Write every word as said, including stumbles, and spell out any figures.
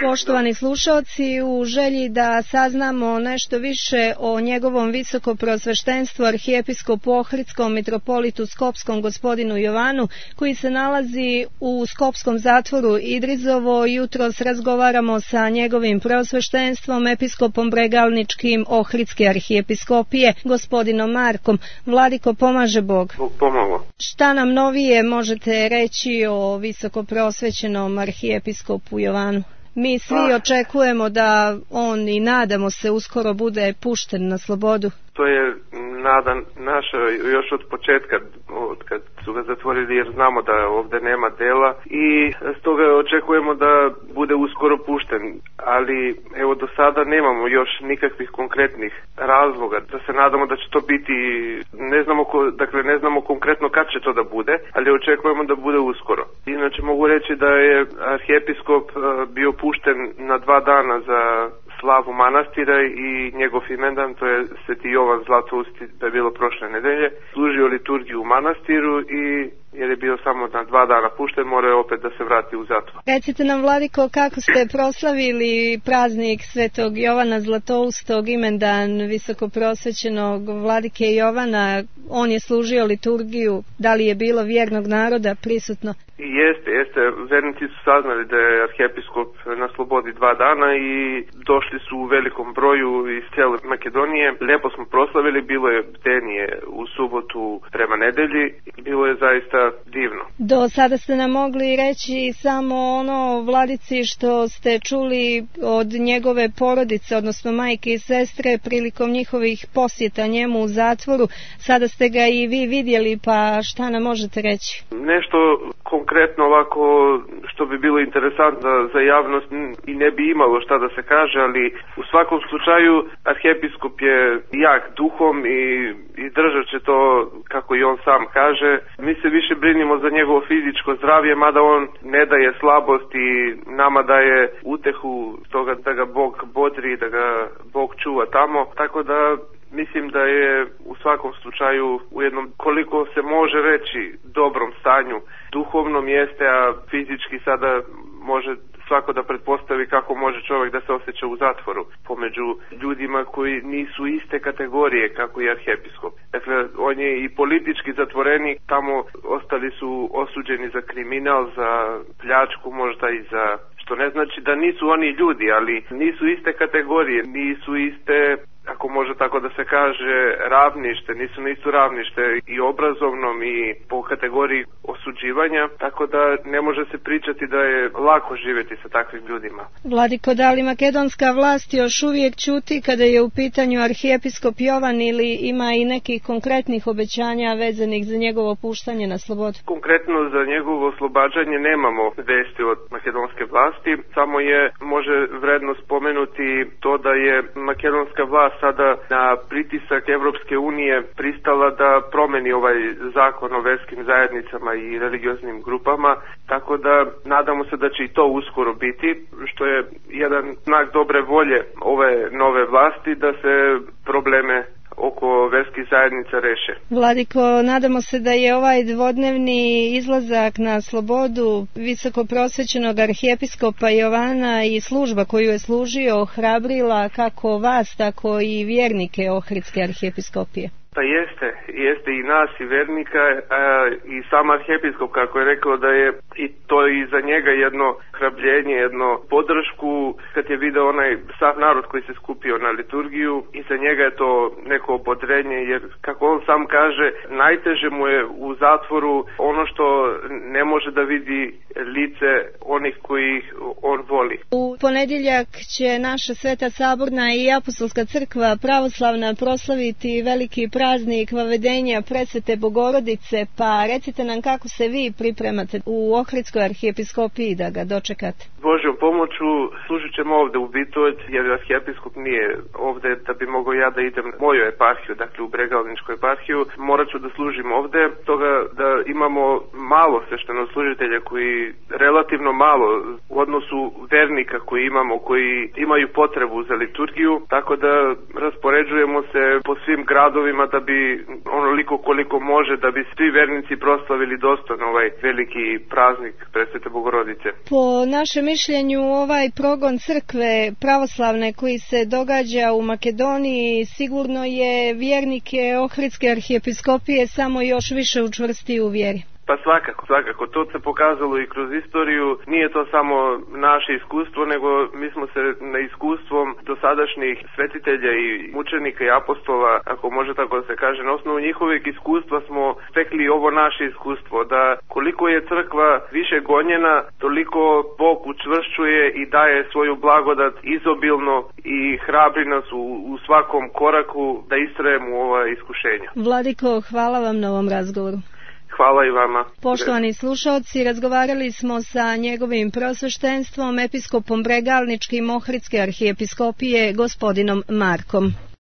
Poštovani slušalci, u želji da saznamo nešto više o njegovom visokoprosveštenstvu arhijepiskopu Ohridskom mitropolitu Skopskom gospodinu Jovanu, koji se nalazi u Skopskom zatvoru Idrizovo, jutros razgovaramo sa njegovim prosveštenstvom, episkopom Bregalničkim Ohridske arhijepiskopije, gospodinom Markom. Vladiko, pomaže Bog. Bog pomalo. Šta nam novije možete reći o visokoprosvećenom arhijepiskopu Jovanu? Mi svi ah. očekujemo da on i nadamo se uskoro bude pušten na slobodu. To je nada naša još od početka, od kad su ga zatvorili, jer znamo da ovdje nema dela i stoga očekujemo da bude uskoro pušten. Ali evo do sada nemamo još nikakvih konkretnih razloga da se nadamo da će to biti, ne znamo, dakle ne znamo konkretno kad će to da bude, ali očekujemo da bude uskoro. Inače mogu reći da je arhijepiskop bio pušten na dva dana za slavu manastira i njegov imendan, to je Sveti Jovan Zlatousti, da je bilo prošle nedelje, služio liturgiju u manastiru i jer je bio samo na dva dana pušten, mora je opet da se vrati u zatvor. Recite nam, Vladiko, kako ste proslavili praznik Svetog Jovana Zlatoustog, imendan visokoprosvećenog vladike Jovana? On je služio liturgiju, da li je bilo vjernog naroda prisutno? Jeste, jeste. Vernici su saznali da je arhijepiskop na slobodi dva dana i došli su u velikom broju iz cijele Makedonije. Lijepo smo proslavili, bilo je bdenije u subotu prema nedelji, bilo je zaista divno. Do sada ste nam mogli reći samo ono, Vladici, što ste čuli od njegove porodice, odnosno majke i sestre prilikom njihovih posjeta njemu u zatvoru. Sada ste ga i vi vidjeli, pa šta nam možete reći? Nešto konkretno ovako što bi bilo interesantno za javnost i ne bi imalo šta da se kaže, ali u svakom slučaju arhijepiskop je jak duhom i, i držat će to kako i on sam kaže. Mi se više brinimo za njegovo fizičko zdravlje, mada on ne daje slabost i nama daje utehu toga da ga Bog bodri, da ga Bog čuva tamo, tako da mislim da je u svakom slučaju u jednom, koliko se može reći, dobrom stanju. Duhovnom jeste, a fizički sada može svako da pretpostavi kako može čovjek da se osjeća u zatvoru pomeđu ljudima koji nisu iste kategorije kako i arhijepiskop. Dakle, on je i politički zatvorenik, tamo ostali su osuđeni za kriminal, za pljačku, možda i za, što ne znači da nisu oni ljudi, ali nisu iste kategorije, nisu iste, ako može tako da se kaže, ravnište, nisu nisu ravnište i obrazovnom i po kategoriji osuđivanja, tako da ne može se pričati da je lako živjeti sa takvim ljudima. Vladiko, da li makedonska vlast još uvijek ćuti kada je u pitanju arhijepiskop Jovan ili ima i nekih konkretnih obećanja vezanih za njegovo puštanje na slobodu? Konkretno za njegovo oslobađanje nemamo vesti od makedonske vlasti, samo je može vredno spomenuti to da je makedonska vlast sada na pritisak Evropske unije pristala da promeni ovaj zakon o verskim zajednicama i religioznim grupama, tako da nadamo se da će i to uskoro biti, što je jedan znak dobre volje ove nove vlasti da se probleme oko verskih zajednica reše. Vladiko, nadamo se da je ovaj dvodnevni izlazak na slobodu visokoprosvećenog arhijepiskopa Jovana i služba koju je služio ohrabrila kako vas, tako i vjernike Ohridske arhijepiskopije. Pa jeste, jeste i nas i vernika, a, i sam arhijepiskop, kako je rekao da je i to i za njega jedno hrabljenje, jedno podršku kad je video onaj sav narod koji se skupio na liturgiju, i za njega je to neko obodrenje, jer kako on sam kaže, najteže mu je u zatvoru ono što ne može da vidi lice onih koji on voli. U ponedjeljak će naša Sveta Saborna i Apostolska crkva pravoslavna proslaviti veliki praznik Vavedenja Presvete Bogorodice, pa recite nam kako se vi pripremate u Ohridskoj arhijepiskopiji da ga dočekate. Božjom pomoću služit ćemo ovdje u Bitoć, jer arhijepiskop nije ovdje da bi mogao ja da idem u moju eparhiju, dakle u Bregalničku eparhiju, morat ću da služim ovdje, toga da imamo malo sveštenoslужitelja koji relativno malo u odnosu vernika koji imamo, koji imaju potrebu za liturgiju, tako da raspoređujemo se po svim gradovima da bi onoliko koliko može, da bi svi vernici proslavili dostojno ovaj veliki praznik Presvete Bogorodice. Po našem mišljenju ovaj progon crkve pravoslavne koji se događa u Makedoniji sigurno je vjernike Ohridske arhijepiskopije samo još više učvrstio u vjeri. Pa svakako, svakako. To se pokazalo i kroz istoriju. Nije to samo naše iskustvo, nego mi smo se na iskustvom dosadašnjih svetitelja i mučenika i apostola, ako može tako da se kaže, na osnovu njihovih iskustva smo stekli ovo naše iskustvo, da koliko je crkva više gonjena, toliko Bog učvršćuje i daje svoju blagodat izobilno i hrabri nas u, u svakom koraku da istrajemo u ova iskušenja. Vladiko, hvala vam na ovom razgovoru. Hvala i vama. Poštovani slušalci, razgovarali smo sa njegovim prosveštenstvom, episkopom Bregalničkim Ohridske arhijepiskopije, gospodinom Markom.